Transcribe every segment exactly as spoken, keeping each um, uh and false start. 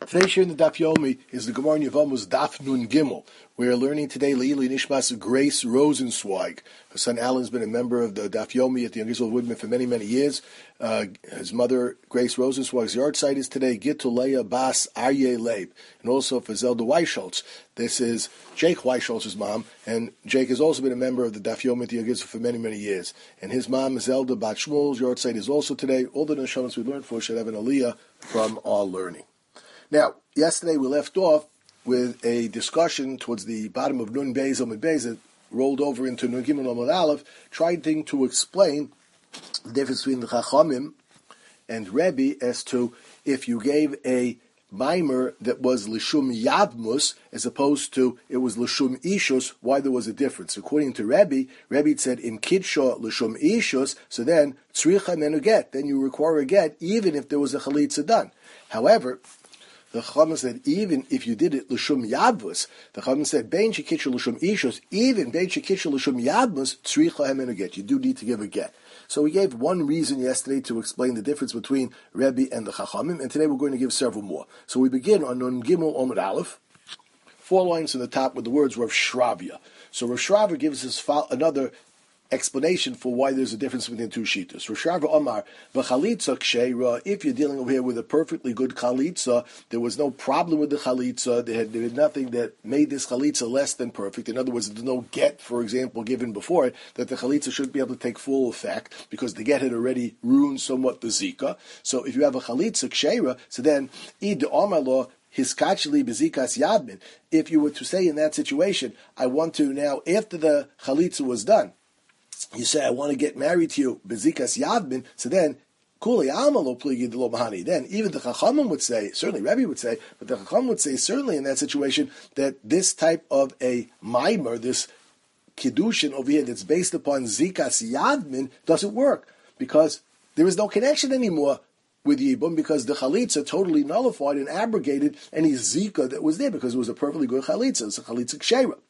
Today's share in the Daf Yomi is the Gemara in Yevamos Daf Nun Gimel. We are learning today Leili Nishmas Grace Rosenzweig. Her son Alan has been a member of the Daf Yomi at the Young Israel Woodman for many, many years. Uh, his mother, Grace Rosenzweig's yard site is today Gitulea Bas Aryeh Leib. And also for Zelda Weisholtz. This is Jake Weisholtz's mom, and Jake has also been a member of the Daf Yomi at the Young Israel for many, many years. And his mom, Zelda Bat Shmuel's yard site is also today. All the Neshamas we learned for should have an aliyah from our learning. Now, yesterday we left off with a discussion towards the bottom of Nun Beis Amud Beis that rolled over into Nun Gimel Amud Aleph, trying to explain the difference between the Chachamim and Rebbe as to if you gave a mimer that was Lishum Yadmus as opposed to it was Lishum Ishus, why there was a difference. According to Rebbe, Rebbe said in Kidsha Lishum Ishus, so then Tzricha Menu Get, then you require a get even if there was a Chalitza done. However, the Chacham said, even if you did it l'shum yadvus, the Chacham said, bein shekitcher l'shum ishus, even bein shekitcher l'shum yadvus, tzricha hemenu get. You do need to give a get. So we gave one reason yesterday to explain the difference between Rebbe and the Chachamim, and today we're going to give several more. So we begin on Nun Gimel Amud Aleph, four lines in the top with the words Rav Shravia. So Rav Shravia gives us another explanation for why there's a difference between two shitas. Rishava Omar, v'chalitza ksheira, if you're dealing over here with a perfectly good chalitza, there was no problem with the chalitza, there had, there had nothing that made this chalitza less than perfect. In other words, there's no get, for example, given before it, that the chalitza shouldn't be able to take full effect, because the get had already ruined somewhat the zika. So if you have a chalitza ksheira, so then, id Omar law, hiskachli bezikas yadmin, if you were to say in that situation, I want to now, after the chalitza was done, you say, I want to get married to you, bezikas yadmin, so then, kuli amalo pligi de lo mahani. Then, even the Chachamim would say, certainly Rebbe would say, but the Chachamim would say, certainly in that situation, that this type of a mimer, this kiddushin over here that's based upon zikas yadmin, doesn't work, because there is no connection anymore with Yibum, because the chalitza totally nullified and abrogated any zika that was there, because it was a perfectly good chalitza. It's a chalitza kshera.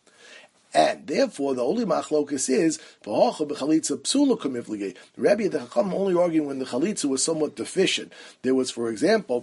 And therefore, the only machlokus is v'hocha b'chalitza psula kumiflige. Rebbe and the Chacham only arguing when the chalitza was somewhat deficient. There was, for example,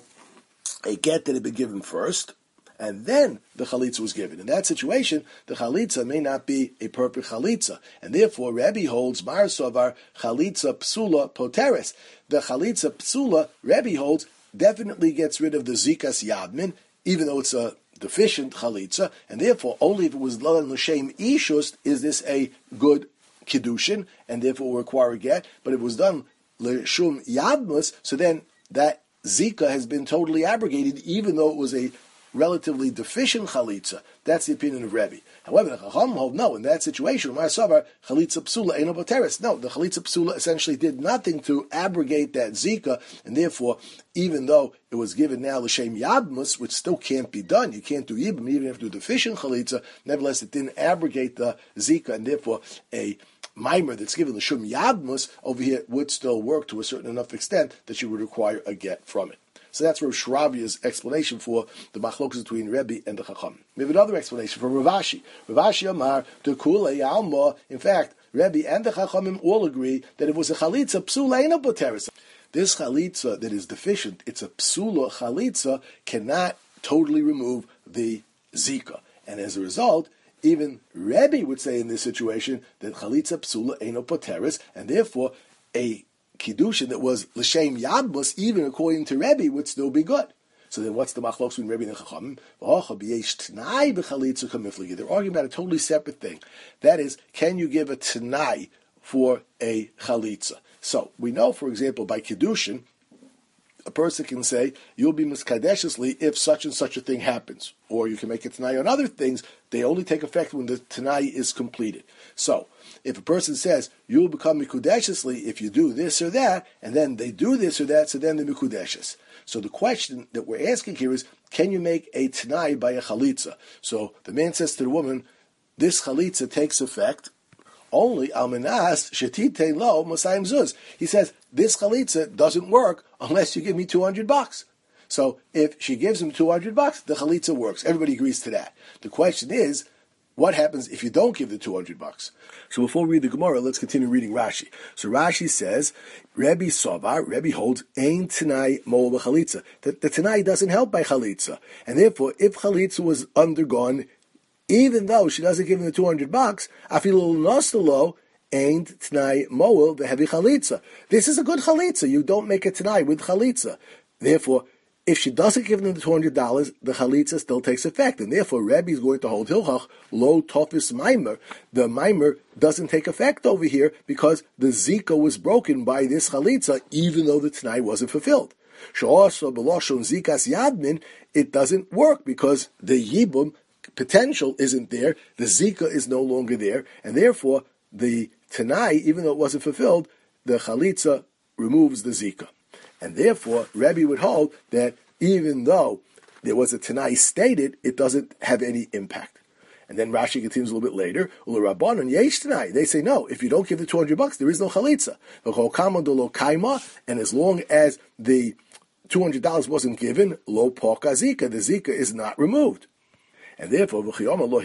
a get that had been given first, and then the chalitza was given. In that situation, the chalitza may not be a perfect chalitza, and therefore Rebbe holds mar sovar chalitza psula poteres. The chalitza psula, Rebbe holds, definitely gets rid of the zikas yadmin, even though it's a deficient chalitza, and therefore only if it was l'shem ishus is this a good kiddushin, and therefore will require a get. But if it was done l'shum yadmus, so then that zika has been totally abrogated, even though it was a relatively deficient chalitza. That's the opinion of Rebbe. However, the Chacham hold no. In that situation, chalitza psula eino boteres. No, the chalitza psula essentially did nothing to abrogate that zika, and therefore, even though it was given now l'shem yadmus, which still can't be done, you can't do yibum, even if you do deficient chalitza. Nevertheless, it didn't abrogate the zika, and therefore a mimer that's given l'shem yadmus over here would still work to a certain enough extent that you would require a get from it. So that's Rav Shravia's explanation for the machlokas between Rebbe and the Chacham. We have another explanation from Rav Ashi. Rav Ashi Amar, to Kule Alma, in fact, Rebbe and the Chachamim all agree that it was a chalitza psula eino boteres. This chalitza that is deficient, it's a psula chalitza, cannot totally remove the zika. And as a result, even Rebbe would say in this situation that chalitza psula eino boteres, and therefore a kiddushin that was l'shem yadmus, even according to Rebbe, would still be good. So then what's the machlok between Rebbe and the Chachamim? They're arguing about a totally separate thing. That is, can you give a t'nai for a chalitza? So we know, for example, by kiddushin, a person can say, you'll be miskadeshesly if such and such a thing happens. Or you can make a t'nai on other things. They only take effect when the t'nai is completed. So, if a person says, you'll become mikudeshesly if you do this or that, and then they do this or that, so then they're mikudeshes. So the question that we're asking here is, can you make a t'nai by a chalitza? So the man says to the woman, this chalitza takes effect only almanas shetite lo mosayim zuz. He says, this chalitza doesn't work unless you give me two hundred bucks. So if she gives him two hundred bucks, the chalitza works. Everybody agrees to that. The question is, what happens if you don't give the two hundred bucks? So before we read the Gemara, let's continue reading Rashi. So Rashi says, Rebbe Sovar, Rebbe holds, Ein Tanai Moel B'Chalitza. That the Tanai doesn't help by Chalitza. And therefore, if Chalitza was undergone, even though she doesn't give him the two hundred bucks, Afilu Nostalo, Ein Tanai Moel B'Hevi Chalitza. This is a good Chalitza. You don't make a Tanai with Chalitza. Therefore, if she doesn't give them the two hundred dollars, the chalitza still takes effect. And therefore, Rebbe is going to hold Hilchach, lo tofis maimer. The maimer doesn't take effect over here because the zika was broken by this chalitza, even though the Tanai wasn't fulfilled. She'also b'loshon zikas yadmin, it doesn't work because the yibum potential isn't there, the zika is no longer there, and therefore, the Tanai, even though it wasn't fulfilled, the chalitza removes the zika. And therefore, Rebbe would hold that even though there was a Tanai stated, it doesn't have any impact. And then Rashi continues a little bit later, Rabbanon yesh Tanai. They say, no, if you don't give the two hundred bucks, there is no chalitza. And as long as the two hundred dollars wasn't given, lo poka zika, the zika is not removed. And therefore, it is still a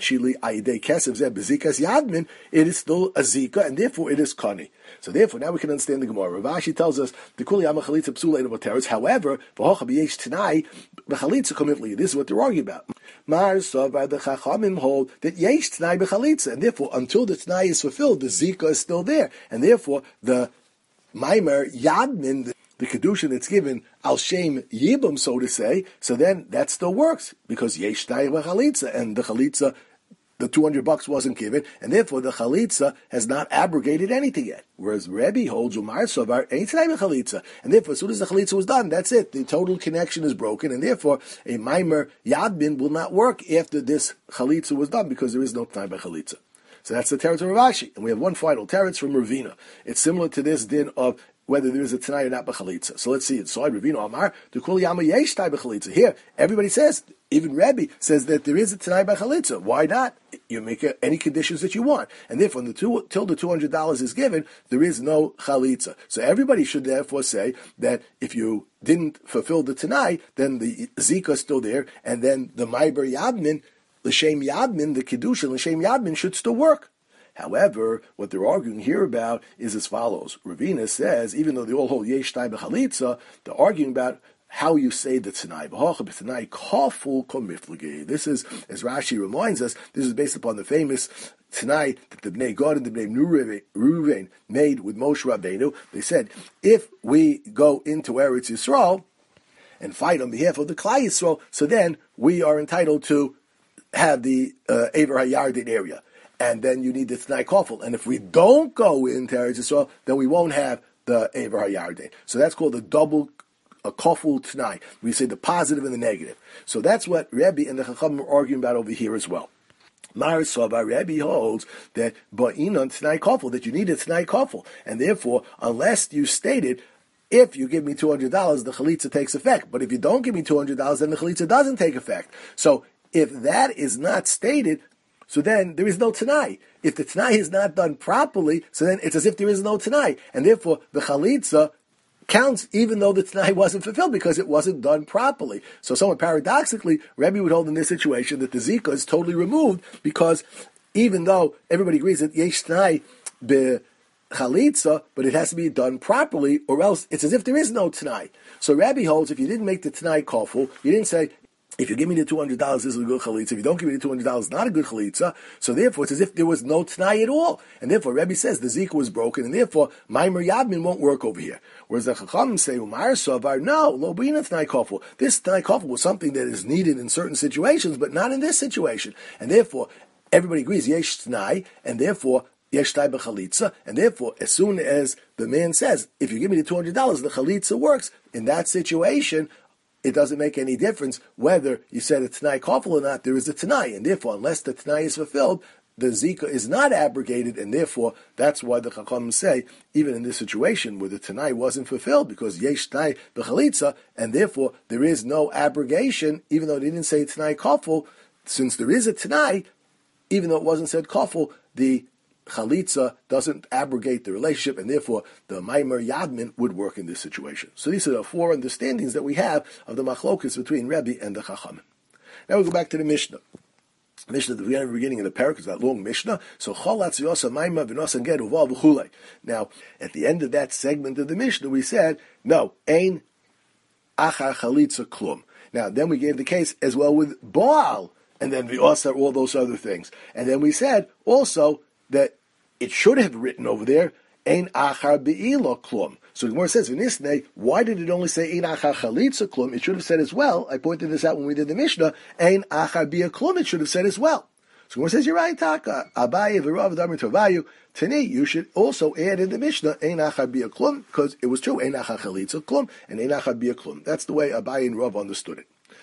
zika, and therefore it is kani. So therefore, now we can understand the Gemara. Rashi tells us the kuli amachalitza psula enoboteres. However, v'hocha b'yesh tanai b'chalitza commitly. This is what they're arguing about. Mar savar the chachamim hold that yesh tanai b'chalitza, and therefore, until the tanai is fulfilled, the zika is still there, and therefore the maimer yadmin, the the kedusha that's given al shem yibum, so to say, so then that still works because yesh tanai b'chalitza, and the chalitza, the two hundred bucks wasn't given, and therefore the chalitza has not abrogated anything yet. Whereas Rebbe holds Umar Sovar ain't tanai b'chalitza, and therefore as soon as the chalitza was done, that's it. The total connection is broken, and therefore a maimer yadmin will not work after this chalitza was done because there is no tanai b'chalitza. So that's the teretz of Rav Ashi, and we have one final teretz from Ravina. It's similar to this din of whether there is a Tanai or not b'chalitza. So let's see it. So Ravina Amar, the Kuli Yama Yesh Tanai b'chalitza. Here, everybody says, even Rebbe says that there is a Tanai b'chalitza. Why not? You make a, any conditions that you want. And therefore, the two, till the two hundred dollars is given, there is no chalitza. So everybody should therefore say that if you didn't fulfill the Tanai, then the Zika is still there, and then the Maiber Yadmin, L'Shem Yadmin, the Kedusha, L'Shem Yadmin should still work. However, what they're arguing here about is as follows. Ravina says, even though they all hold yesh tanai b'chalitza, they're arguing about how you say the Tanai. This is, as Rashi reminds us, this is based upon the famous Tanai that the Bnei Gad and the Bnei Reuven made with Moshe Rabbeinu. They said, if we go into Eretz Yisrael and fight on behalf of the Klai Yisrael, so then we are entitled to have the uh, Ever HaYarden area. And then you need the Tanai Kofel. And if we don't go into Eretz Yisrael, then we won't have the Ever HaYarden. So that's called a double a Kofel Tanai. We say the positive and the negative. So that's what Rebbe and the Chacham are arguing about over here as well. Mar Sova, Rebbe holds that Ba'inon Tanai Kofel, that you need a Tanai Kofel. And therefore, unless you stated, if you give me two hundred dollars, the Chalitza takes effect. But if you don't give me two hundred dollars, then the Chalitza doesn't take effect. So if that is not stated, so then there is no Tanai. If the Tanai is not done properly, so then it's as if there is no Tanai. And therefore, the Chalitza counts even though the Tanai wasn't fulfilled because it wasn't done properly. So somewhat paradoxically, Rebbe would hold in this situation that the Zika is totally removed because even though everybody agrees that Yesh Tanai be Chalitza, but it has to be done properly or else it's as if there is no Tanai. So Rebbe holds if you didn't make the Tanai Kofel, you didn't say, if you give me the two hundred dollars, this is a good chalitza. If you don't give me the two hundred dollars, it's not a good chalitza. So therefore, it's as if there was no Tanai at all. And therefore, Rebbe says the Zika was broken, and therefore, Maimer Yadmin won't work over here. Whereas the Chacham say, Umar Sovar, no, lo b'ina Tanai Kofel. This Tanai Kofel was something that is needed in certain situations, but not in this situation. And therefore, everybody agrees, Yesh Tanai, and therefore, Yesh Tanai b'chalitza, and therefore, as soon as the man says, if you give me the two hundred dollars, the chalitza works, in that situation, it doesn't make any difference whether you said a Tanai Kofel or not, there is a Tanai, and therefore, unless the Tanai is fulfilled, the Zika is not abrogated, and therefore, that's why the Chacham say, even in this situation where the Tanai wasn't fulfilled, because Yesh Tanai b'chalitza, and therefore, there is no abrogation, even though they didn't say Tanai Kofel, since there is a Tanai, even though it wasn't said Kofel, the Chalitza doesn't abrogate the relationship, and therefore the Maimer Yadmin would work in this situation. So these are the four understandings that we have of the machlokas between Rebbe and the Chachamim. Now we go back to the Mishnah. Mishnah, the very beginning of the parak is that long Mishnah. So cholatz v'yosa maima v'nosan get uval v'chulei. Now, at the end of that segment of the Mishnah, we said, no, ein achar chalitza klum. Now, then we gave the case as well with Baal, and then v'yosa, all those other things. And then we said also that it should have written over there, ein achar be'ilo klum. So the Gemara says, V'nisnei, why did it only say ein achar chalitza klum? It should have said as well, I pointed this out when we did the Mishnah, ein achar bia klum, it should have said as well. So the Gemara says, you're right, Taka, Abaye v'rav damar tovayu, Tani, you should also add in the Mishnah, ein achar bia klum, because it was true, ein achar chalitza klum, and ein achar bia klum. That's the way Abaye and Rav understood it.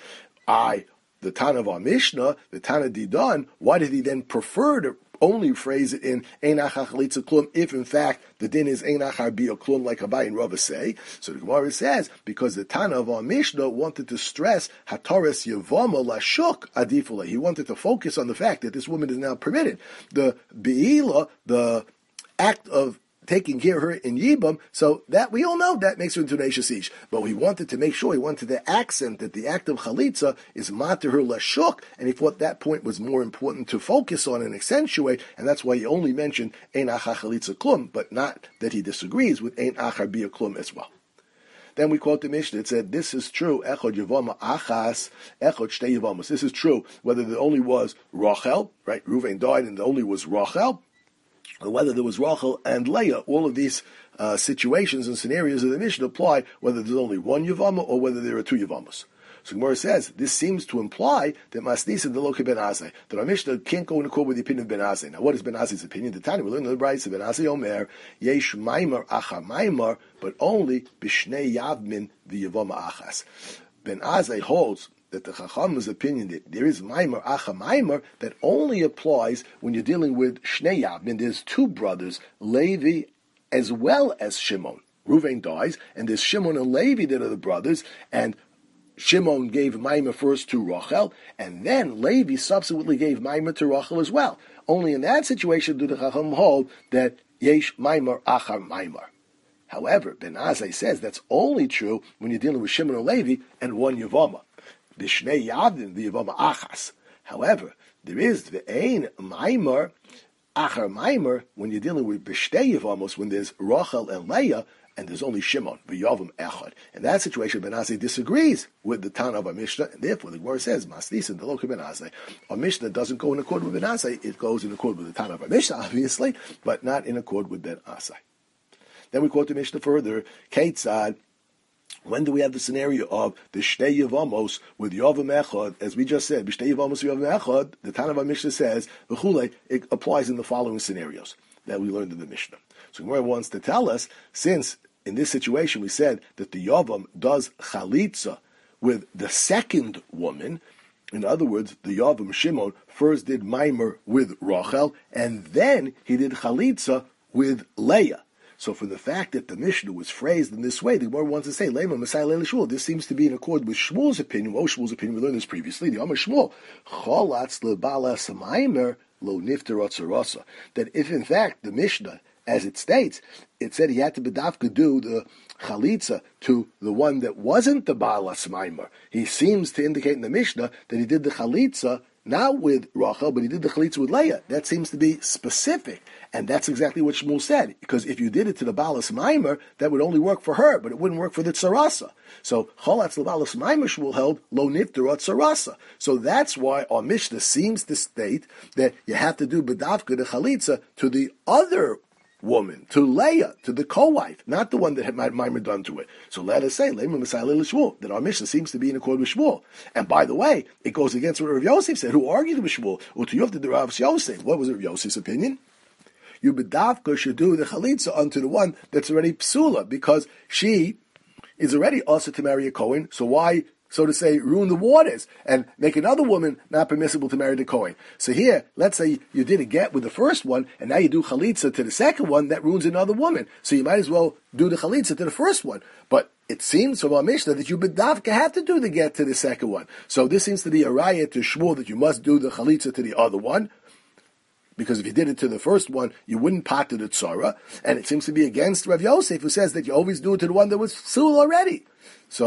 I, the Tana of our Mishnah, the Tana Didan, why did he then prefer to only phrase it in ein achar chalitza klum if in fact the din is ein achar bia klum like Abaye and Rava say? So the Gemara says because the Tana of our Mishnah wanted to stress hataras yevama lashuk adifula. He wanted to focus on the fact that this woman is now permitted. The beila, the act of taking care of her in Yibam, so that we all know that makes her into an Eishes Ish. But we wanted to make sure, he wanted to accent that the act of Chalitza is mater her lashuk, and he thought that point was more important to focus on and accentuate, and that's why he only mentioned Ein Achar Chalitza Klum, but not that he disagrees with Ein Achar Bia Klum as well. Then we quote the Mishnah. It said, this is true, Echod Yevama Achas, Echod Shtei Yevamas. This is true, whether there only was Rachel, right? Reuven died and there only was Rachel, or whether there was Rachel and Leah. All of these uh, situations and scenarios of the Mishnah apply whether there's only one Yevama or whether there are two Yevamas. So Gemara says, this seems to imply that Masnisa de Loke Ben Azai, that our Mishnah can't go in accord with the opinion of Ben Azai. Now what is Ben Azai's opinion? The Tanya, we learn in the Brayso, Ben Azai Omer, Yesh Maimar Acha Maimar, but only Bishnei Yavmin the Yevama Achas. Ben Azai holds that the Chacham's opinion that there is Maimar Acha Maimar that only applies when you're dealing with Shnei Yavmin. There's two brothers, Levi as well as Shimon. Reuven dies, and there's Shimon and Levi that are the brothers, and Shimon gave Maimar first to Rachel, and then Levi subsequently gave Maimar to Rachel as well. Only in that situation do the Chacham hold that Yesh Maimar Achar Maimar. However, Ben Azai says that's only true when you're dealing with Shimon and Levi and one Yevama. Bishnei Yavdin, the Yevama Achas. However, there is the Ein Maimar, Achar Maimar, when you're dealing with Bishnei Yevamos, when there's Rachel and Leah, and there's only Shimon, V'Yavam Echad. In that situation, Ben Azai disagrees with the Tana of our Mishnah, and therefore the Gemara says, Masnisa Deloka Ben Azai. Our Mishnah doesn't go in accord with Ben Azai, it goes in accord with the Tana of our Mishnah, obviously, but not in accord with Ben Azai. Then we quote the Mishnah further, Keitzad, when do we have the scenario of the Shtei Yevamos with Yavam Echad? As we just said, Shtei Yevamos Yavam Echad, the Tana of our Mishnah says, V'chulei, it applies in the following scenarios that we learned in the Mishnah. So Gemara wants to tell us, since in this situation we said that the Yavam does Chalitza with the second woman, in other words, the Yavam Shimon first did Maimer with Rachel, and then he did Chalitza with Leah. So for the fact that the Mishnah was phrased in this way, the Gemara wants to say, Lema Masai Leila Shmuel. This seems to be in accord with Shmuel's opinion. Well, Shmuel's opinion, we learned this previously. The Amar Shmuel, Cholatz lebala samaimer lo nifter atzarasa. That if in fact the Mishnah, as it states, it said he had to bedafka do the chalitza to the one that wasn't the Baal Asmaimer. He seems to indicate in the Mishnah that he did the chalitza not with Rachel, but he did the chalitza with Leah. That seems to be specific, and that's exactly what Shmuel said. Because if you did it to the Baal Asmaimer, that would only work for her, but it wouldn't work for the tzarasa. So cholatz l'Baal Asmaimer Shmuel held lo nifter tzarasa. So that's why our Mishnah seems to state that you have to do bedavka the chalitza to the other woman, to Leah, to the co-wife, not the one that had Maimer done to it. So let us say, that our Mishnah seems to be in accord with Shmuel. And by the way, it goes against what Rav Yosef said, who argued with Shmuel. Rav Yosef. What was Rav Yosef's opinion? You bedavka should do the chalitza unto the one that's already psula, because she is already also to marry a Kohen, so why, so to say, ruin the waters and make another woman not permissible to marry the Kohen? So here, let's say you did a get with the first one, and now you do chalitza to the second one, that ruins another woman. So you might as well do the chalitza to the first one. But it seems from our Mishnah that you bedavka have to do the get to the second one. So this seems to be a raya to Shmuel that you must do the chalitza to the other one, because if you did it to the first one, you wouldn't pot to the tzara. And it seems to be against Rav Yosef, who says that you always do it to the one that was psul already. So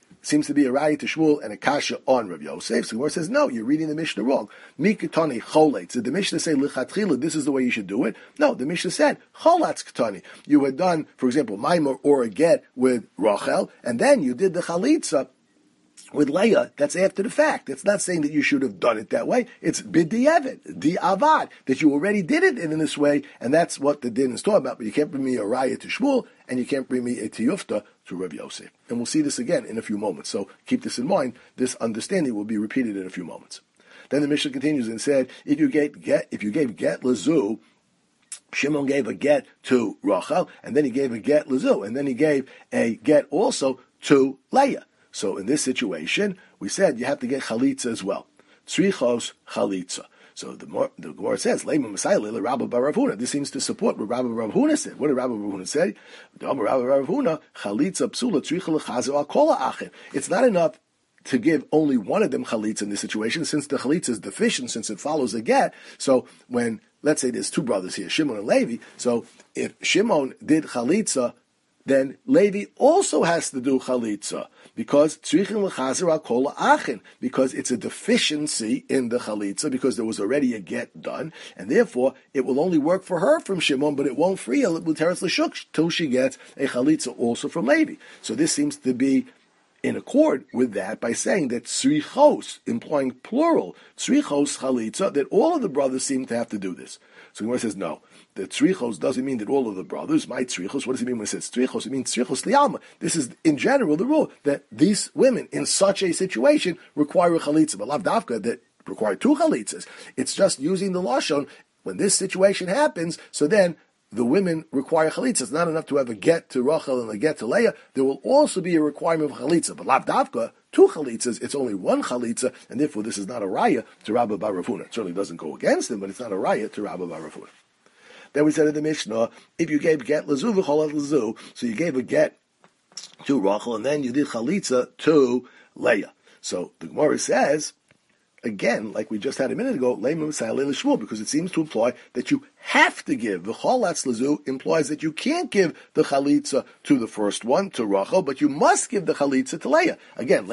seems to be a raya to Shmuel and a kasha on Rav Yosef. So the Gemara says, no, you're reading the Mishnah wrong. Mikatani choletz. Did the Mishnah say lichatchila, this is the way you should do it? No, the Mishnah said cholatz katani. You had done, for example, maimor or a get with Rachel, and then you did the chalitza with Leah. That's after the fact. It's not saying that you should have done it that way. It's b'di'evet, di'avad, that you already did it in this way, and that's what the din is talking about. But you can't bring me a raya to Shmuel, and you can't bring me a tiyufta to Rav Yosef. And we'll see this again in a few moments. So keep this in mind. This understanding will be repeated in a few moments. Then the Mishnah continues and said, if you gave get, if you gave get lazu, Shimon gave a get to Rachel, and then he gave a get lazu, and then he gave a get also to Leah. So in this situation, we said you have to get chalitza as well. Tzrichos chalitza. So the more, the Gemara says, "Leima Messiah le Rabba bar Rav Huna." This seems to support what Rabba bar Rav Huna said. What did Rabba bar Rav Huna say? Rabba bar Rav Huna chalitza psula tzricha lechazer al kol ha'achin. It's not enough to give only one of them chalitza in this situation, since the chalitza is deficient, since it follows a get. So when, let's say there's two brothers here, Shimon and Levi, so if Shimon did chalitza, then Levi also has to do chalitza, because tzrichin l'chazer al kol ha'achin, because it's a deficiency in the chalitza, because there was already a get done, and therefore it will only work for her from Shimon, but it won't free her with teretz l'shuk till she gets a chalitza also from Levi. So this seems to be in accord with that by saying that tzrichos, implying plural, tzrichos chalitza, that all of the brothers seem to have to do this. So Gemara says no. The tzrichos doesn't mean that all of the brothers, my tzrichos, what does it mean when it says tzrichos? It means tzrichos lialma. This is, in general, the rule, that these women, in such a situation, require a chalitza, but lav dafka, that require two chalitzas. It's just using the lashon, when this situation happens, so then the women require chalitza. It's not enough to have a get to Rachel and a get to Leah. There will also be a requirement of chalitza, but lav dafka, two chalitzas, it's only one chalitza, and therefore this is not a raya to Rabba bar Rav Huna. It certainly doesn't go against him, but it's not a raya to Rabba bar Rav Huna. Then we said in the Mishnah, if you gave get lazu v'cholat lazu, so you gave a get to Rachel, and then you did chalitza to Leah. So the Gemara says, again, like we just had a minute ago, because it seems to imply that you have to give. The cholatz lazu implies that you can't give the chalitza to the first one, to Rachel, but you must give the chalitza to Leah. Again,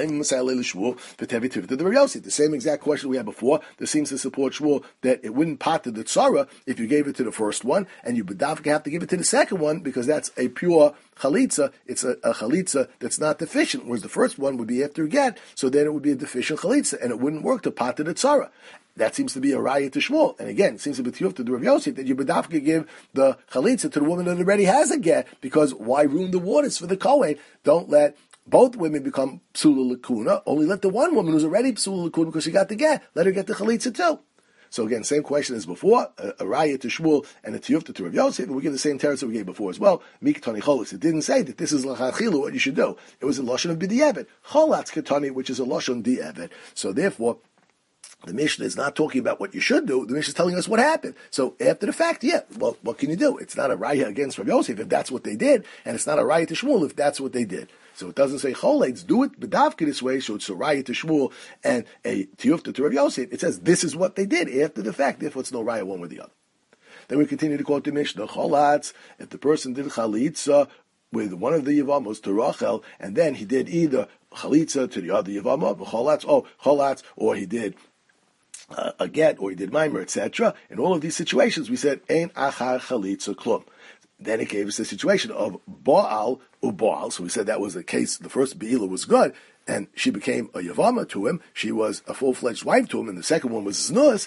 the same exact question we had before. This seems to support Shmuel that it wouldn't pot to the tzara if you gave it to the first one, and you bedavka have to give it to the second one, because that's a pure chalitza. It's a, a chalitza that's not deficient, whereas the first one would be after get, so then it would be a deficient chalitza, and it wouldn't work to pot to the tzara. That seems to be a raya to Shmuel. And again, it seems to be tiyuf to the Rav Yosef that you bedavka give the chalitza to the woman that already has a get, because why ruin the waters for the Kohen? Don't let both women become psula lakuna. Only let the one woman who's already psula lakuna because she got the get, let her get the chalitza too. So again, same question as before, a, a raya to Shmuel and a tiyuf to Rav Yosef, and we give the same teretz that we gave before as well. Mikatani cholatz. It didn't say that this is l'chachilu what you should do. It was a lashon of b'di'evet. Cholatz katani, which is a lashon di'evet. So therefore, the Mishnah is not talking about what you should do. The Mishnah is telling us what happened. So after the fact, yeah, well, what can you do? It's not a raya against Rav Yosef if that's what they did, and it's not a raya to Shmuel if that's what they did. So it doesn't say choletz, do it bedavka this way, so it's a raya to Shmuel and a tiyufta to Rav Yosef. It says this is what they did after the fact, therefore it's no raya one or the other. Then we continue to quote the Mishnah, cholatz, if the person did chalitza with one of the Yevamos to Rachel, and then he did either chalitza to the other Yevama, cholatz, oh, cholatz, or he did Uh, a get, or he did mimer, et cetera. In all of these situations, we said ein achar chalitza klum. Then it gave us the situation of Baal uBaal. So we said that was the case. The first Beila was good, and she became a Yavama to him. She was a full-fledged wife to him, and the second one was Znus,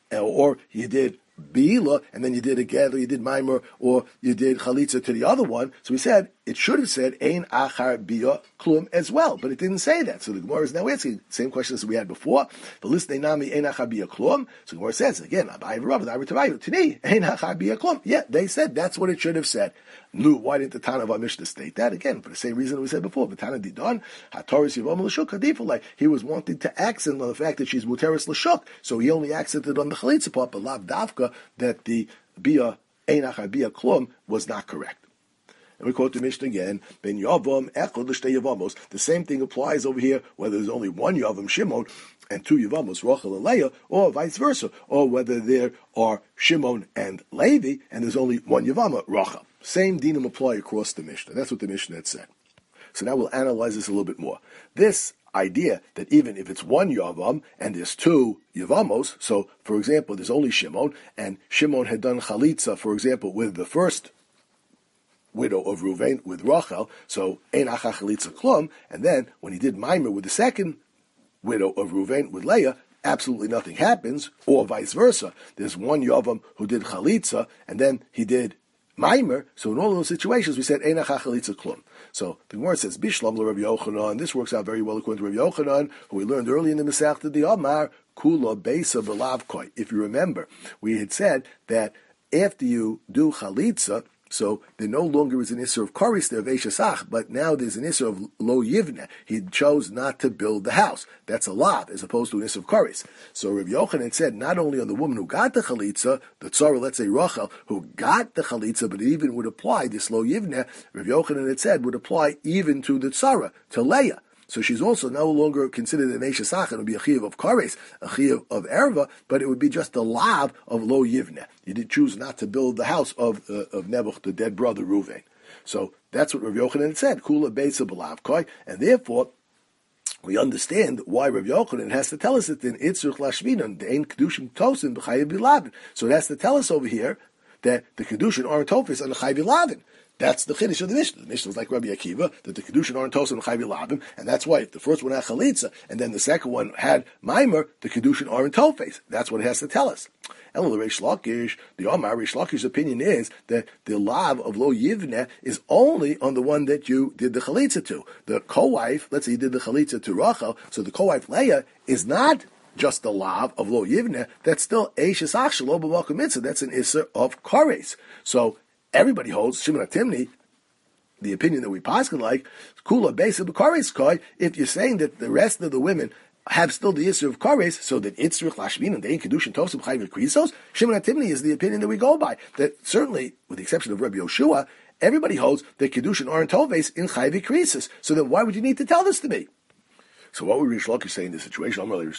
or he did Beila, and then you did a get, or you did mimer, or you did chalitza to the other one. So we said it should have said ein achar bia klum as well, but it didn't say that. So the Gemara is now asking the same question as we had before. The list nami ein achar bia klum. So the Gemara says again, Abai v'Rav, Abai v'Tavayu, Tini ein achar bia klum. Yeah, they said that's what it should have said. No, why didn't the Tana of our Mishnah state that? Again, for the same reason we said before. The Tana didon hatoris yivom l'shuk hadifulay. He was wanting to accent on the fact that she's muteris l'shuk, so he only accented on the chalitza part, but lav davka that the bia ein achar bia klum was not correct. And we quote the Mishnah again, Ben Yavam Echad L'Shtei Yavamos. The same thing applies over here, whether there's only one Yavam Shimon and two Yavamos, Rachel and Leah, or vice versa, or whether there are Shimon and Levi, and there's only one Yavama, Rachel. Same dinam apply across the Mishnah. That's what the Mishnah had said. So now we'll analyze this a little bit more. This idea that even if it's one Yavam and there's two Yavamos, so for example, there's only Shimon, and Shimon had done Chalitza, for example, with the first widow of Reuven, with Rachel, so Ein Acha Chalitza Klum, and then when he did Maimer with the second widow of Reuven, with Leah, absolutely nothing happens, or vice versa. There's one Yavam who did Chalitza, and then he did Maimer, so in all those situations we said Ein Acha Chalitza Klum. So the Gemara says, Bishlam le Rabbi Yochanan, this works out very well according to Rabbi Yochanan, who we learned early in the Masechta the Amar, Kula Beisa Belavkoi. If you remember, we had said that after you do Chalitza, so there no longer is an Isser of Koris there of Eshesach, but now there's an Isser of Lo Yivne. He chose not to build the house. That's a lav, as opposed to an Isser of Koris. So Rabbi Yochanan said, not only on the woman who got the Chalitza, the Tzara, let's say Rachel, who got the Chalitza, but it even would apply, this Lo Yivne, Rabbi Yochanan had said, would apply even to the Tzara, to Leah. So she's also no longer considered an Eshesach. It would be a Chiyuv of Koris, a Chiyuv of Erva, but it would be just the lav of Lo Yivne. You did choose not to build the house of uh, of Nebuch, the dead brother Reuven. So that's what Rav Yochanan had said, Kula Beisa B'Lavkoi, and therefore we understand why Rav Yochanan has to tell us that in Itzrich Lashminon, the Ein Kedushim Tosin B'Chayiv Bilavin. So it has to tell us over here that the Kedushin aren't Tofis on the Chayiv Bilavin. That's the Chiddush of the Mishnah. The Mishnah is like Rabbi Akiva, that the Kedushin aren't Tosin Chayiv Bilavin, and that's why if the first one had Chalitza, and then the second one had Maimer, the Kedushin aren't Tofis. That's what it has to tell us. And the Reish Lakish, the Omar Reish Lakish's opinion is that the lav of Lo Yivne is only on the one that you did the Chalitza to. The co-wife, let's say you did the Chalitza to Rachel, so the co-wife Leah is not just the lav of Lo Yivne, that's still Eishes Ach Shelo B'Malkum Mitzvah, that's an Isser of Kores. So everybody holds, Shimon HaTimni, the opinion that we paskin like, Kula Beisa B'Kores Koi, if you're saying that the rest of the women have still the Isser of Kores, so that Itzrich Lashmin and Dein Kedushin Tosim Chayiv Krisos, Shimon HaTimni is the opinion that we go by. That certainly, with the exception of Rabbi Yoshua, everybody holds that Kedushin aren't Toves in Chayiv Krisos. So then why would you need to tell this to me? So what would Rish Lakish say in this situation? Rish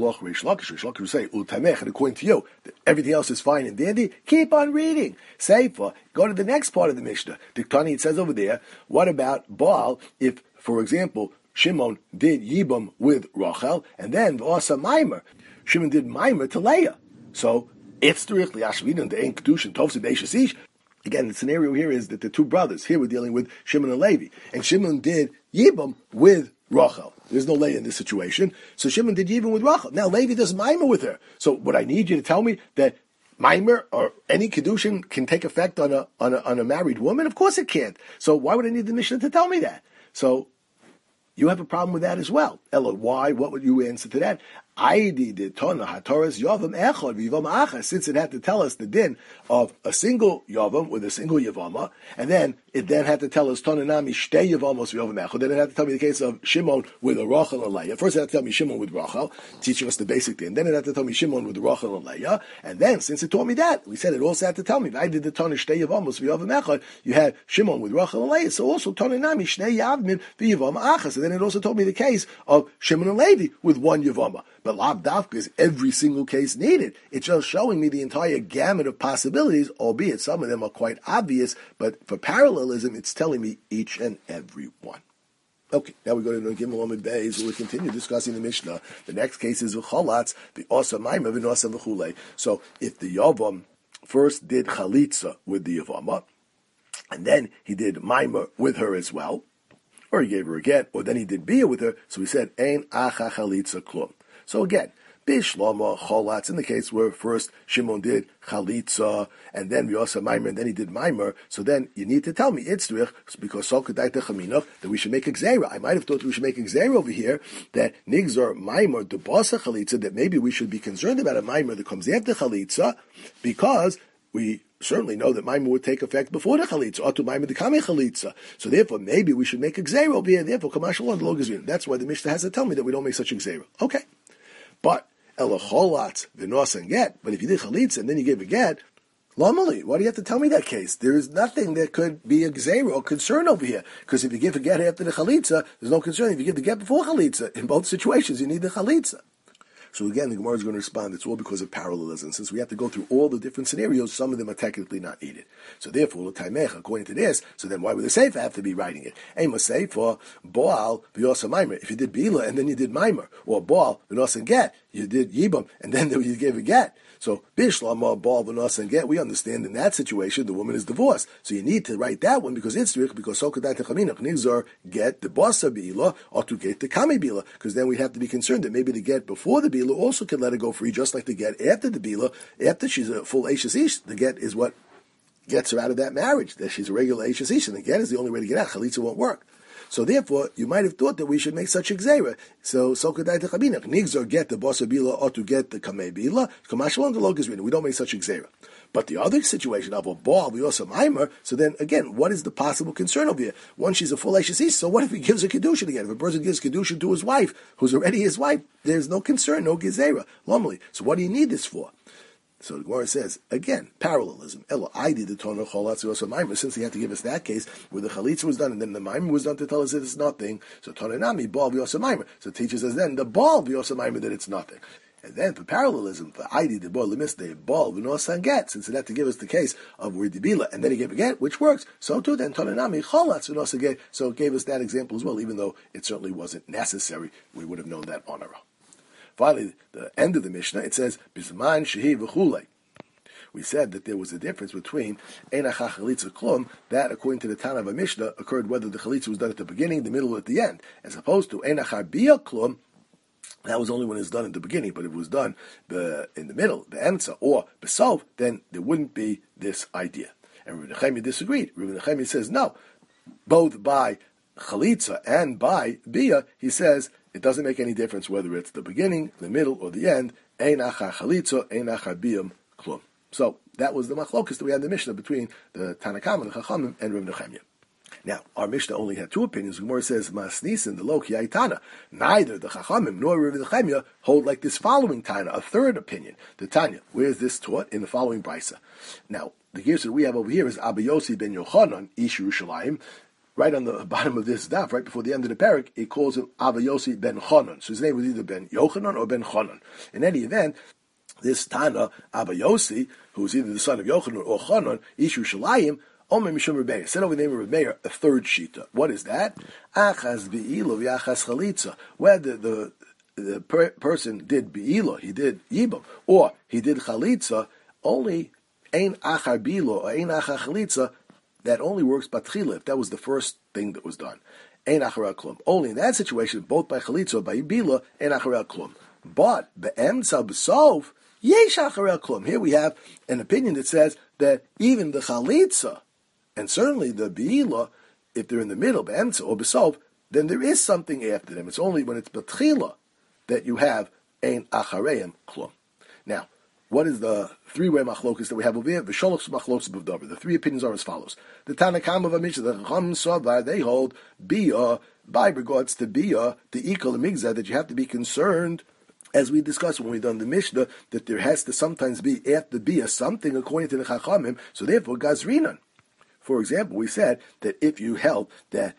Lakish would say, Utamech, and according to you, that everything else is fine and dandy, keep on reading. Seifa, go to the next part of the Mishnah. Diktani, it says over there, what about Baal, if, for example, Shimon did Yibam with Rachel, and then V'asa Maimer. Shimon did Maimer to Leah. So, it's directly Ashvin and the Ein Kedushin Tovsid Eishasish. Again, the scenario here is that the two brothers, here we're dealing with Shimon and Levi, and Shimon did Yibam with Rachel. There's no Leah in this situation. So Shimon did Yibam with Rachel. Now Levi does Maimer with her. So would I need you to tell me that Maimer or any Kedushin can take effect on a, on a on a married woman? Of course it can't. So why would I need the Mishnah to tell me that? So you have a problem with that as well. Ella, why? What would you answer to that? Since it had to tell us the din of a single yavam with a single yavama, and then it then had to tell us tonanami shtei yavamos v'yavam echad. Then it had to tell me the case of Shimon with a Rachel and Leah. First it had to tell me Shimon with Rachel, teaching us the basic din. Then it had to tell me Shimon with Rachel and Leah. And then, since it taught me that, we said it also had to tell me, I did the ton shtei yavamos v'yavam echad, you had Shimon with Rachel and Leah, so also tonanami shtei yavmin v'yavam achas. And then it also told me the case of Shimon and Levi with one yavama. But lav dafka is every single case needed. It's just showing me the entire gamut of possibilities, albeit some of them are quite obvious, but for parallelism, it's telling me each and every one. Okay, now we go to the Gimel Amud Beis, we'll continue discussing the Mishnah. The next case is V'cholatz, the Osa Maima, V'nosa V'chulei. So, if the Yavam first did Chalitza with the Yavama, and then he did Maima with her as well, or he gave her a get, or then he did Bia with her, so he said, Ein Acha Chalitza Klum. So again, Bishlama Cholatz, in the case where first Shimon did Chalitza, and then V'yosa Maimer, and then he did Maimer, so then you need to tell me, Itzrich, because so Kedaita Chaminach, that we should make a Gzeira. I might have thought we should make a Gzeira over here, that Nigzor Maimer, Dubasa Chalitza, that maybe we should be concerned about a Maimer that comes after Chalitza, because we certainly know that Maimer would take effect before the Chalitza, or to Maimer the Kame Chalitza. So therefore, maybe we should make a Gzeira over here, therefore, Kamashal Logazvin. That's why the Mishnah has to tell me that we don't make such a Gzeira. Okay. But Elacholatz v'nos and get. But if you did chalitza and then you gave a get, Lomali, why do you have to tell me that case? There is nothing that could be a gzeira or concern over here. Because if you give a get after the chalitza, there's no concern. If you give the get before chalitza, in both situations you need the chalitza. So again, the Gemara is going to respond, it's all because of parallelism. Since we have to go through all the different scenarios, some of them are technically not needed. So therefore, according to this, so then why would the Sefer have to be writing it? Ema Sefer, Baal, V'yosa Maimer. If you did Bila and then you did Maimer, or Baal, V'nosa Get, you did Yibam, and then you gave a Get. So, Bishlam, Baal, V'nosa and Get, we understand in that situation, the woman is divorced. So you need to write that one because it's because Sokadat Techaminach, Nigzar, Get, the Basa Bila, or to get the Kami Bila, because then we have to be concerned that maybe the Get before the Bila also can let her go free, just like the Get after the Bila, after she's a full Eishes Ish, the Get is what gets her out of that marriage, that she's a regular Eishes Ish, and the Get is the only way to get out. Chalitza won't work. So therefore, you might have thought that we should make such a gzeira. So, so could I techabinach. Nigzor get the bosa bila or to get the kamei bila. Kamashal the log is written. We don't make such a gzeira. But the other situation of a ball, we also maimer. So then again, what is the possible concern over here? One, she's a full Eishes, so what if he gives a kedushin again? If a person gives kedushin to his wife, who's already his wife, there's no concern, no gzeira. Normally. So what do you need this for? So the Gemara says, again, parallelism. Elo, I did the Toner Cholatz also Maimer, since he had to give us that case where the Chalitza was done and then the Maimer was done to tell us that it's nothing. So Toner Nami, Baal V'yosa Maimer. So it teaches us then the Baal V'yosa Maimer that it's nothing. And then for parallelism, for I did the Baal Limiste, Baal V'nosa Get, since it had to give us the case of where Dibila and then he gave a Get, which works. So too then Toner Nami, Cholatz V'nosa Get. So it gave us that example as well, even though it certainly wasn't necessary. We would have known that on our own. Finally, the end of the Mishnah, it says, Bisman Shehi V'chulei. We said that there was a difference between Einacha Chalitza Klum, that according to the Tana of a Mishnah occurred whether the Chalitza was done at the beginning, the middle, or at the end, as opposed to Einacha Bia Klum, that was only when it's done at the beginning, but if it was done in the middle, the Emtza, or Besov, then there wouldn't be this idea. And Reb Nechemia disagreed. Reb Nechemia says no, both by Chalitza and by Bia, he says it doesn't make any difference whether it's the beginning, the middle, or the end. Einacha Chalitza, Einacha Biam Klum. So that was the machlokus that we had in the Mishnah between the Tanakam and the Chachamim and Reb Nechemia. Now, our Mishnah only had two opinions. The Gemara says, Masnisin, the Lo Kiyaitana. Neither the Chachamim nor Reb Nechemia hold like this following Tana, a third opinion. The Tanya, where is this taught? In the following Brisa. Now, the gears that we have over here is Abba Yossi ben Yochanan, Ish Yerushalayim. Right on the bottom of this daf, right before the end of the parak, it calls him Abba Yossi ben Chanan. So his name was either ben Yochanan or ben Chanan. In any event, this Tana, Abba Yossi, who is either the son of Yochanan or Chanan, Ish Yerushalayim, Omer Mishum Rebbeir, said over the name of Rebbeir, a third shita. What is that? Achaz bi'ilo v'achaz chalitza. Whether the the per- person did bi'ilo, he did yibam, or he did chalitza, only ein achar bi'ilo or ein achar chalitza, that only works batchila, if that was the first thing that was done. Ein achar klum. Only in that situation, both by chalitza or by bila, ein achar klum. But be'emtza b'sov, yesh achar klum. Here we have an opinion that says that even the chalitza, and certainly the bi'ila, if they're in the middle, be'emtza or b'sov, then there is something after them. It's only when it's batchila that you have ein achareim klum. Now, what is the three-way machlokus that we have over here? V'sholoch machlokus b'vdavar. The three opinions are as follows. The Tanakam of Amisha, the Chacham Sovar, they hold bia, by regards to bia, the ikal migzah, that you have to be concerned, as we discussed when we done the Mishnah, that there has to sometimes be after bia something according to the Chachamim. So therefore, gazrinan. For example, we said that if you held that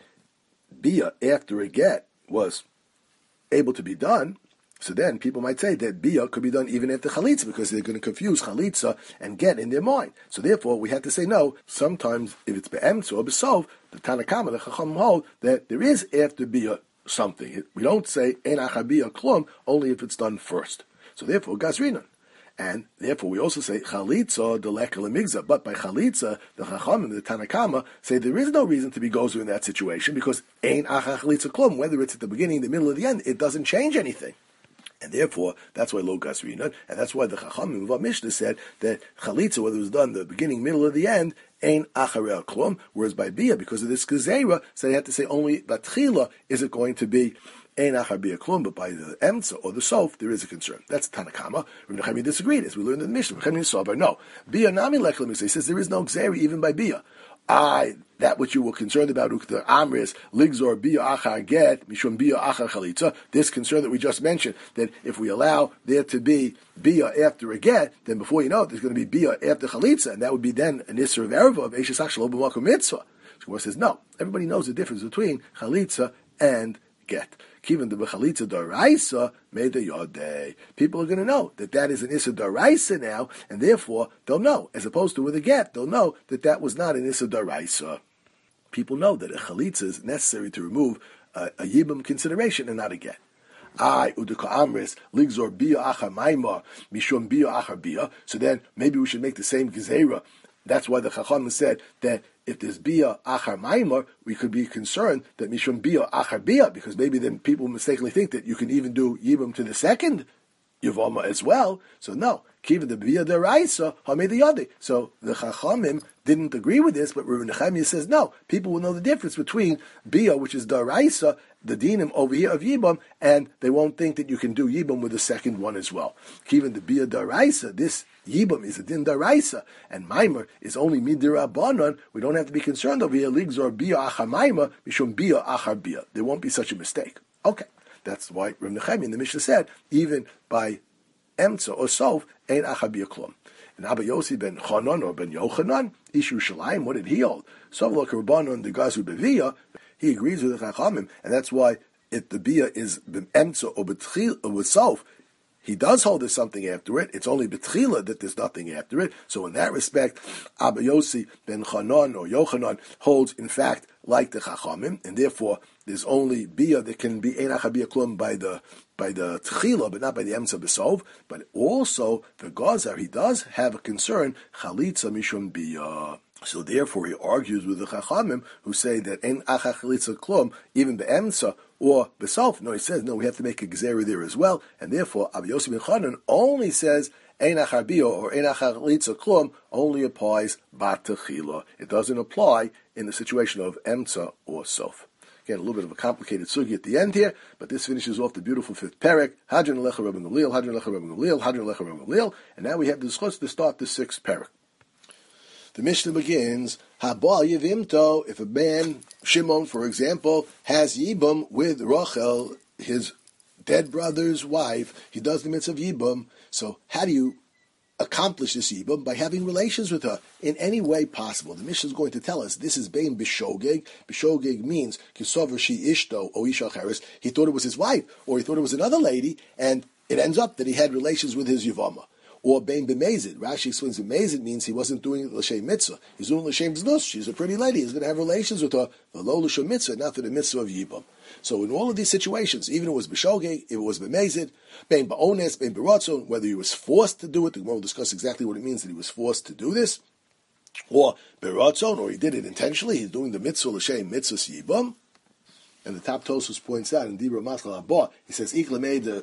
bia after a get was able to be done, so then people might say that bia could be done even after chalitza, because they're going to confuse chalitza and get in their mind. So therefore, we have to say no. Sometimes, if it's be'emtza or b'sov, the Tanakama, the Chacham hold that there is after bia something. We don't say en achar bia klum only if it's done first. So therefore, gazrinan. And therefore, we also say chalitza deleka lemigza. But by chalitza, the Chachamim, the Tanakama, say there is no reason to be gozer in that situation, because ein achar chalitza klum, whether it's at the beginning, the middle, or the end, it doesn't change anything. And therefore, that's why lo gasrina, and that's why the Chachamim of our Mishnah said that chalitza, whether it was done the beginning, middle, or the end, ein acharei klum. Whereas by bia, because of this gezerah, so they had to say only batchila is it going to be ein achar bia klum, but by the emtza or the sof, there is a concern. That's Tanakama. Reb Nechemia disagreed, as we learned in the Mishnah. Reb Nechemia saw, but no, bia nami lechlam. He says there is no gezerah even by bia. I, that which you were concerned about, the Amris, Ligzor, Bia Achar Get, Mishum Bia Achar Chalitza, this concern that we just mentioned, that if we allow there to be Bia after a Get, then before you know it, there's going to be Bia after Chalitza, and that would be then an Isser of Erva of Eishes Achshel B'Makom Mitzvah. So Gemara says, no, everybody knows the difference between Chalitza and get. Kivan the bechalitza daraisa made the yodei. People are going to know that that is an issa daraisa now, and therefore they'll know, as opposed to with a get, they'll know that that was not an issa daraisa. People know that a chalitza is necessary to remove a, a yibum consideration and not a get. I udika amris ligzor bia achar maima mishum bia achar bia. So then maybe we should make the same gezerah. That's why the Chacham said that if there's bia achar maimar, we could be concerned that mishum bia achar bia, because maybe then people mistakenly think that you can even do yibum to the second yavama as well. So no, kiva the bia deraisa hame the yadi. So the Chachamim didn't agree with this, but Reuven Nechemiah says no. People will know the difference between bia, which is deraisa, the dinim over here of yibum, and they won't think that you can do yibum with the second one as well. Kiva the bia deraisa, this yibum is a din daraisa, and maimer is only midirabanan. We don't have to be concerned over here. Ligzor bia achar maimer mishum bia achar bia. There won't be such a mistake. Okay, that's why Reuven Nechemiah in the Mishnah said even by emtza or sof ain't achar bia klum. And Abba Yossi ben Chanan or ben Yochanan ishu shalayim. What did he hold? Sof lo kerbanon the gazu bevia. He agrees with the Chachamim, and that's why if the bia is emtza or betchil or with sof, he does hold there's something after it. It's only betchila that there's nothing after it. So in that respect, Abba Yossi ben Chanan or Yochanan holds, in fact, like the Chachamim, and therefore there's only bia that can be ein achar bia klum by the by the tchila, but not by the emtza b'sov. But also the Gazar, he does have a concern chalitza mishum bia. So therefore, he argues with the Chachamim who say that ein achar chalitza klum even be'emtza or b'sof. No, he says no. We have to make a gzera there as well, and therefore, Abba Yossi ben Chanan only says ein achar bia or ein achar chalitza klum only applies b'techila. It doesn't apply in the situation of emtza or sof. Again, a little bit of a complicated sugi at the end here, but this finishes off the beautiful fifth parak. Hadran lecha Rabban Gamliel, Hadran lecha Rabban Gamliel, Hadran lecha Rabban Gamliel, and now we have the discuss to start the sixth parak. The Mishnah begins, Habal Yevimto, if a man, Shimon, for example, has Yibum with Rachel, his dead brother's wife, he does the mitzvah of Yibum, so how do you accomplish this Yibum? By having relations with her in any way possible. The Mishnah is going to tell us this is Bein Bishogeg. Bishogeg means Kisover Shi Ishto O Isha Cheres. He thought it was his wife, or he thought it was another lady, and it ends up that he had relations with his Yavama. Or Bein B'mezid. Rashi explains B'mezid means he wasn't doing it l'shem mitzvah. He's doing l'shem znus. She's a pretty lady. He's going to have relations with her. The lo l'shem mitzvah, not for the mitzvah of Yibam. So in all of these situations, even if it was B'shogeg, if it was B'mezid, Bein Ba'ones, Bein B'rotzon, whether he was forced to do it, the Gemara will discuss exactly what it means that he was forced to do this, or B'rotzon, or he did it intentionally, he's doing the mitzvah l'shem mitzvah Yibam. And the top Tosfos points out in Dibra Maschal Haba, he says, that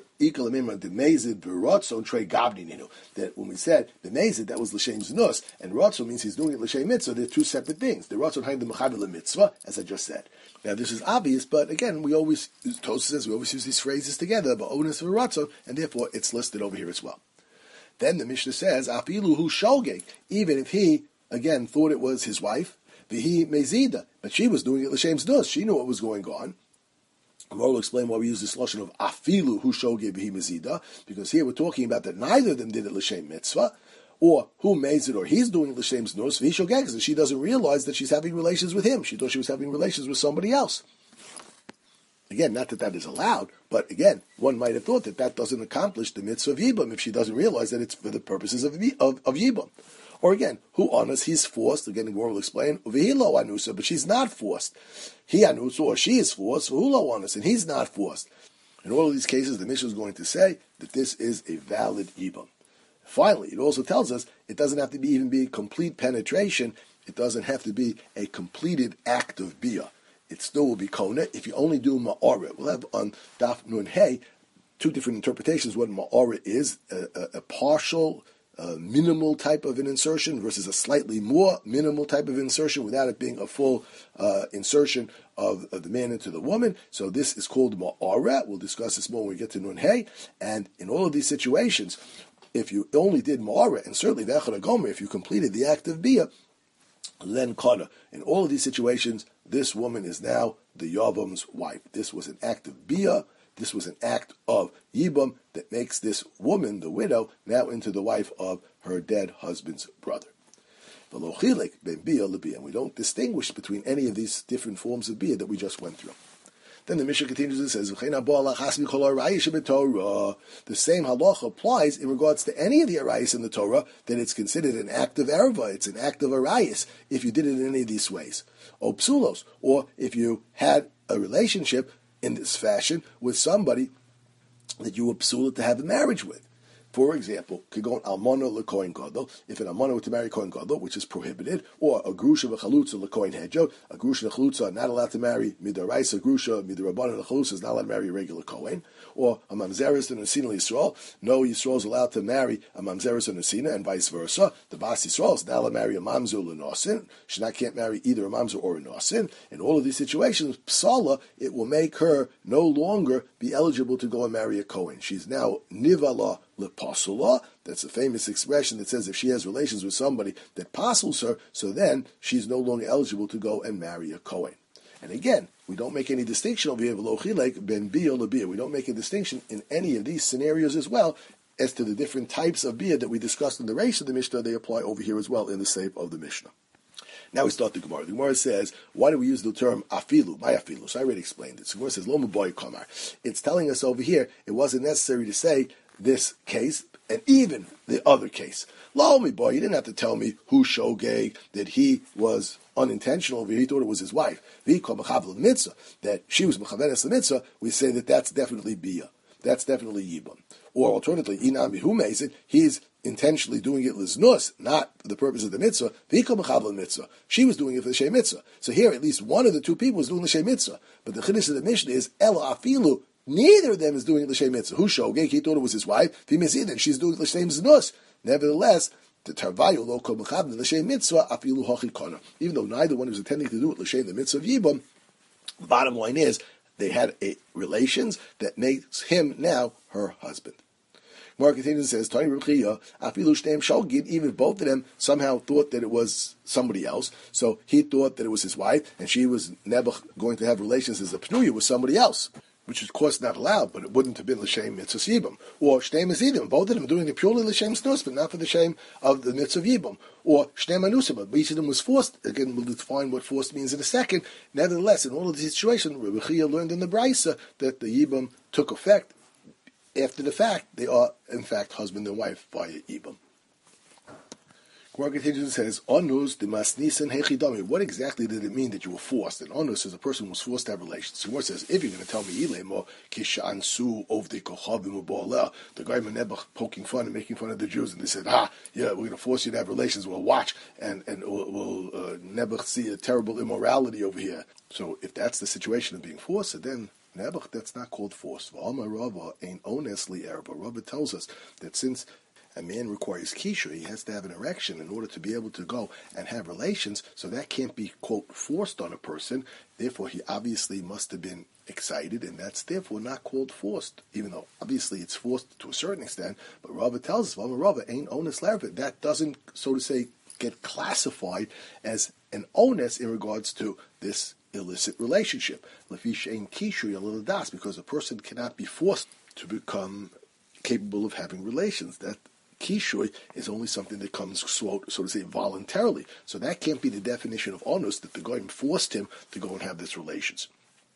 when we said the Mezid, that was L'Shem Znus, and Ratzon means he's doing it L'Shem Mitzvah, they're two separate things. The Ratzon behind the Mechadel Mitzvah, as I just said. Now this is obvious, but again, we always, Tosfos says, we always use these phrases together, but onus of Ratzon, and therefore it's listed over here as well. Then the Mishnah says, Afilu hu shogeg, even if he, again, thought it was his wife, Vihi mezida, but she was doing it l'shem znus. She knew what was going on. Gemara will explain why we use this lashon of afilu hu shogeg vihi mezida, because here we're talking about that neither of them did it l'shem mitzvah, or who mezid, or he's doing it l'shem znus. Vihi shogeg, and she doesn't realize that she's having relations with him. She thought she was having relations with somebody else. Again, not that that is allowed, but again, one might have thought that that doesn't accomplish the mitzvah of yibam if she doesn't realize that it's for the purposes of of, of yibam. Or again, who honors, he's forced. Again, the Gemara will explain, Uvihilo anusa, but she's not forced. He anusa, or she is forced, Uhulo honors, and he's not forced. In all of these cases, the Mishnah is going to say that this is a valid yibam. Finally, it also tells us it doesn't have to be even be complete penetration. It doesn't have to be a completed act of bia. It still will be kona if you only do ma'ara. We'll have on Daf Nun Hey two different interpretations what ma'ara is, a, a, a partial A minimal type of an insertion versus a slightly more minimal type of insertion without it being a full uh, insertion of, of the man into the woman. So this is called ma'ara. We'll discuss this more when we get to Nun Hey. And in all of these situations, if you only did ma'ara, and certainly the echad gomer, if you completed the act of bia, then kana. In all of these situations, this woman is now the yavam's wife. This was an act of bia. This was an act of yibam that makes this woman, the widow, now into the wife of her dead husband's brother. And we don't distinguish between any of these different forms of bia that we just went through. Then the Mishnah continues and says, the same halacha applies in regards to any of the arayis in the Torah, that it's considered an act of erva, it's an act of arayis, if you did it in any of these ways. O psulos, or if you had a relationship in this fashion with somebody that you were psula to have a marriage with. For example, could go an almana lekohen gadol, if an almana were to marry kohen gadol, which is prohibited, or a grusha v'chalutza lekohen hedjo, a grusha and a chalutza are not allowed to marry midaraisa grusha, midarabban and a chalutza is not allowed to marry a regular kohen, or a mamzeres and a Nesina Yisrael, no Yisrael is allowed to marry a mamzeres and a Nesina, and vice versa. The Bas Yisrael is not allowed to marry a mamzer or a nosin. She not can't marry either a mamzer or a nosin. In all of these situations, psala, it will make her no longer be eligible to go and marry a kohen. She's now nivala lepasula. That's a famous expression that says if she has relations with somebody that passes her, so then she's no longer eligible to go and marry a kohen. And again, we don't make any distinction over here, ben bia lebia. We don't make a distinction in any of these scenarios as well as to the different types of bia that we discussed in the race of the Mishnah. They apply over here as well in the shape of the Mishnah. Now we start the Gemara. The Gemara says, why do we use the term afilu, my afilu? So I already explained it. So the Gemara says, lo maboy kamar. It's telling us over here, it wasn't necessary to say this case and even the other case. Lo mi boy, you didn't have to tell me who shogeg, that he was unintentional over here, he thought it was his wife. That she was mechaveres the mitzvah, we say that that's definitely bia. That's definitely yibam. Or alternatively, inam bihu mezid, he's intentionally doing it liznus, not for the purpose of the mitzvah. mitzvah. She was doing it for the shem mitzvah. So here, at least one of the two people was doing the shem mitzvah. But the chiddush of the Mishnah is ela afilu. Neither of them is doing it l'shem mitzvah. Who shogeg? He thought it was his wife. Then she's doing it l'shem znus. Nevertheless, the tarvayu lo kol mechavne l'shem mitzvah afilu hochi kona. Even though neither one was intending to do it l'shem the mitzvah of yibam, the bottom line is they had a relations that makes him now her husband. Mark continues and says, Tani Ruchiyah, afilu shneim shogeg, even if both of them somehow thought that it was somebody else. So he thought that it was his wife, and she was never going to have relations as a pnuya with somebody else, which is of course not allowed, but it wouldn't have been l'shem mitzvah yibam. Or shneim ezidim, both of them are doing it purely l'shem snus, but not for the shame of the mitzvah yibam. Or shneim anusim, but each of them was forced. Again, we'll define what forced means in a second. Nevertheless, in all of these situations, Rebbe Chia learned in the Brisa that the yibam took effect after the fact. They are, in fact, husband and wife via yibam. Gemara continues and says, Onus de masnisan hechidami. What exactly did it mean that you were forced? And onus is a person who was forced to have relations. So Gemara says, if you're going to tell me ilemo kishansu of the kochavim u'boaleh, the guy Nebuch poking fun and making fun of the Jews, and they said, ah, yeah, we're going to force you to have relations. We'll watch, and and we'll, we'll uh, Nebuch see a terrible immorality over here. So if that's the situation of being forced, then Nebuch, that's not called forced. V'alma Rava ain't honestly erba. Rava tells us that since a man requires kisha, he has to have an erection in order to be able to go and have relations, so that can't be, quote, forced on a person. Therefore, he obviously must have been excited, and that's therefore not called forced, even though obviously it's forced to a certain extent. But Rava tells us, Vama Rava ain't onus larva. That doesn't, so to say, get classified as an onus in regards to this illicit relationship. Lefish ain't kishu yaladas, because a person cannot be forced to become capable of having relations. That kishui is only something that comes, so, so to say, voluntarily. So that can't be the definition of onus, that the Goyim forced him to go and have this relations.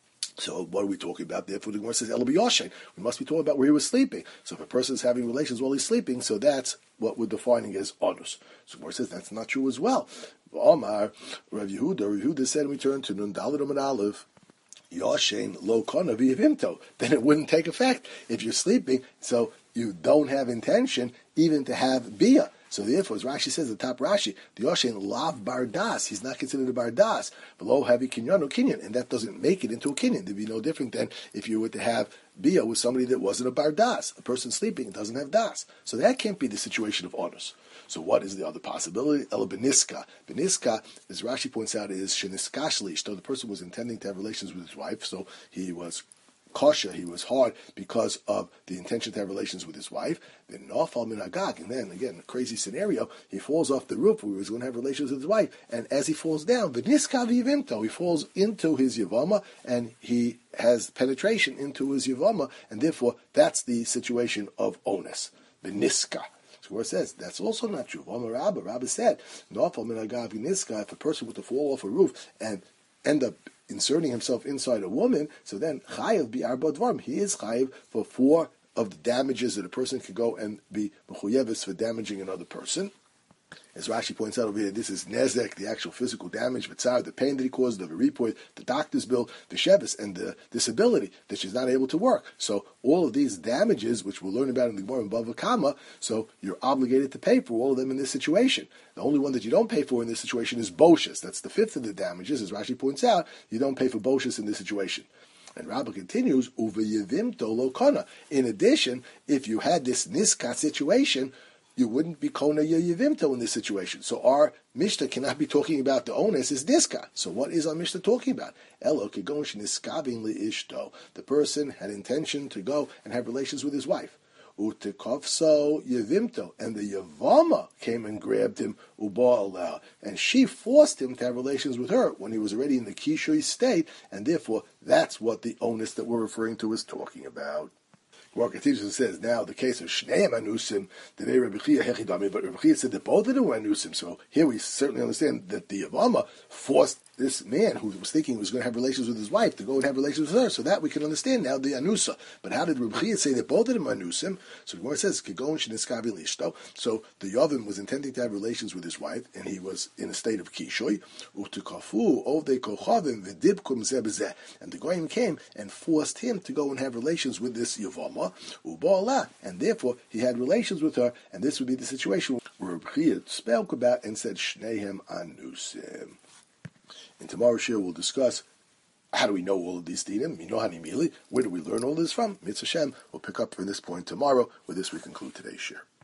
So what are we talking about? Therefore, the Gemara says, El b'yoshen. We must be talking about where he was sleeping. So if a person is having relations while he's sleeping, so that's what we're defining as onus. So the Gemara says that's not true as well. Omar, Rav Yehuda, Rav Yehuda said, we turn to Nun Daled Amud Aleph, Yoshen lo kana v'yivimto. Then it wouldn't take effect if you're sleeping, so you don't have intention even to have bia. So therefore, as Rashi says, the top Rashi, the Yoshen lav bardas, he's not considered a bardas, below heavy kinyan or kinyan, and that doesn't make it into a kinyan. It'd be no different than if you were to have bia with somebody that wasn't a bardas. A person sleeping doesn't have das. So that can't be the situation of onus. So what is the other possibility? El beniska. Beniska, as Rashi points out, is sheniskashlish. So the person was intending to have relations with his wife, so he was kosher, he was hard because of the intention to have relations with his wife. Then nafal min agag, and then again, a crazy scenario, he falls off the roof where he was going to have relations with his wife, and as he falls down, v'niska v'yivimto, he falls into his yavama, and he has penetration into his yavama, and therefore that's the situation of onus, v'niska. So where it says that's also not true. Rabba, Rabba said, nafal min agag v'niska, if a person were to fall off a roof and end up inserting himself inside a woman, so then chayiv bi arba dvarim. He is chayiv for four of the damages that a person can go and be mechuyeves for damaging another person. As Rashi points out over here, this is nezek, the actual physical damage, v'tzar, the pain that he caused, the report, the doctor's bill, the shevis, and the disability that she's not able to work. So all of these damages, which we'll learn about in the Gemara in Bava Kama, so you're obligated to pay for all of them in this situation. The only one that you don't pay for in this situation is boshus. That's the fifth of the damages. As Rashi points out, you don't pay for boshus in this situation. And Rabbah continues, uveyevimto lo kana. In addition, if you had this niska situation, you wouldn't be kona yevimto in this situation. So our Mishnah cannot be talking about the onus is niska. So what is our Mishnah talking about? Elo kegon sheniskavin liishto. The person had intention to go and have relations with his wife. Utekofso yevimto, and the yavama came and grabbed him uba, and she forced him to have relations with her when he was already in the kishui state, and therefore that's what the onus that we're referring to is talking about. Gemara continues and says, now the case of Shneim Anusim, the very Rabbi Chia Hechidami, but Rabbi Chia said that both of them were Anusim. So here we certainly understand that the Yavama forced this man who was thinking he was going to have relations with his wife to go and have relations with her. So that we can understand now the Anusa. But how did Rabbi Chia say that both of them are Anusim? So the Gemara says, Kegon Sheniskavi Lishto. So the Yavim was intending to have relations with his wife, and he was in a state of Kishoy. Utukafu, Ovdei Kochavim, Vidibkum Zebezeh. And the Goyim came and forced him to go and have relations with this Yavama. And therefore he had relations with her, and this would be the situation where Rabbi Chia spoke about and said Shnehem Anusim. In tomorrow's shir we'll discuss how do we know all of these dinim, Minohani Mili, where do we learn all this from? Mitzvah Shem, we'll pick up from this point tomorrow. With this we conclude today's shir.